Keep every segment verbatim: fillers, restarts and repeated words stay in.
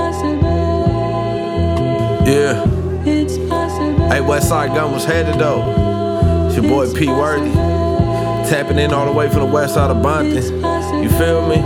Yeah. Hey, Westside Gun was headed though. It's your boy P Worthy. Tapping in all the way from the west side of Bonthan. You feel me?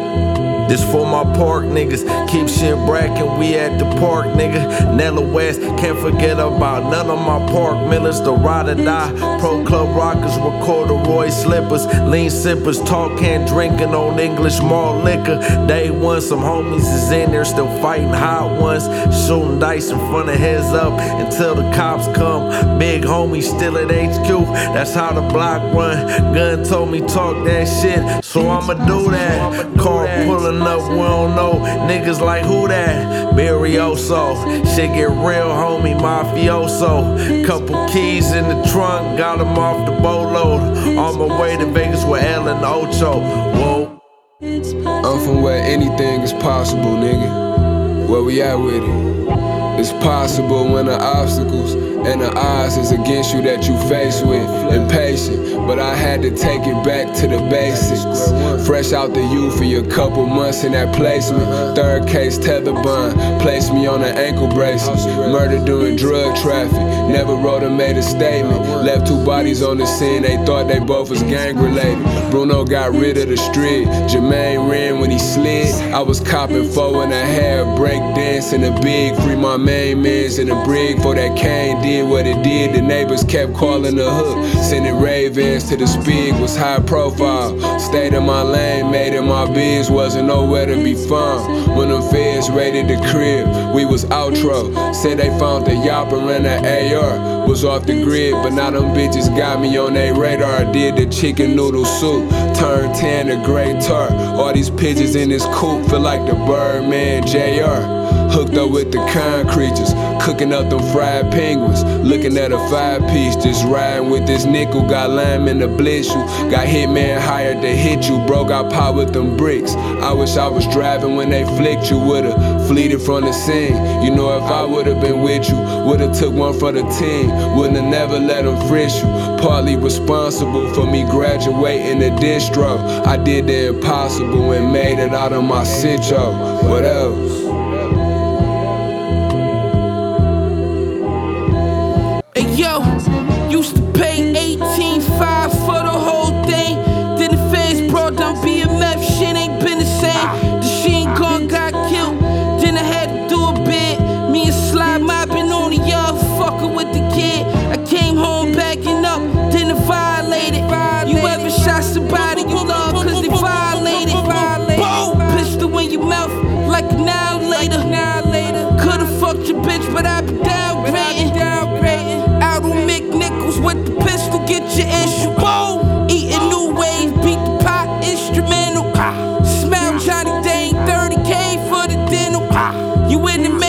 This for my park niggas. Keep shit brackin', we at the park, nigga. Nella West, can't forget about none of my park millers. The ride or die, pro club rockers with corduroy slippers. Lean sippers, talking, drinking on English malt liquor. Day one, some homies is in there still fighting hot ones. Shooting dice in front of heads up until the cops come. Big homies still at H Q, that's how the block run. Gun told me talk that shit, so I'ma do that. Car pulling up, we don't know niggas like who that? Barrioso, shit get real, homie, mafioso. Couple keys in the trunk, got them off the boatload. On my way to Vegas with El and Ocho. Whoa. I'm from where anything is possible, nigga. Where we at with it? It's possible when the obstacles and the odds is against you that you face with. Impatient, but I had to take it back to the basics. Fresh out the U for your couple months in that placement. Third case tether bond, placed me on an ankle bracelet. Murder during drug traffic, never wrote or made a statement. Left two bodies on the scene, they thought they both was gang related. Bruno got rid of the street, Jermaine ran when he slid. I was copping four and a half, break dance in the big. Free my main mans in the brig for that cane did what it did. The neighbors kept calling the hook, sending Ray-Vans to the Spig, was high profile. Stayed in my lane, made it my biz, wasn't nowhere to be found. When them feds raided the crib, we was outro. Said they found the Yopper and the A R, was off the grid, but now them bitches got me on their radar. Did the chicken noodle soup, turned tan to gray tart. All these pigeons in this coop feel like the Birdman J R. Hooked up with the kind creatures, cooking up them fried penguins. Looking at a five piece, just riding with this nickel. Got lime in the blitz you, got hitman hired to hit you. Bro got popped with them bricks. I wish I was driving when they flicked you. Would've fleeted from the scene. You know if I would've been with you, would've took one for the team. Wouldn't have never let them frisk you. Partly responsible for me graduating the distro. I did the impossible and made it out of my sitcho. What else? Yo, used to pay eighteen five for the whole thing. Then the feds brought down B M F, shit ain't been the same. The Sheen gun got killed, then I had to do a bid. Me and Sly mobbing on the yard, fucking with the kid. I came home backing up, then I violated. You ever shot somebody you love cause they violated? Boom! Pistol in your mouth like an hour later. Could've fucked your bitch, but I be downgrading. Out on McNichols with the pistol, get your issue. Boom! Eating new wave, beat the pot instrumental. Smell Johnny Dane, thirty K for the dental. You in the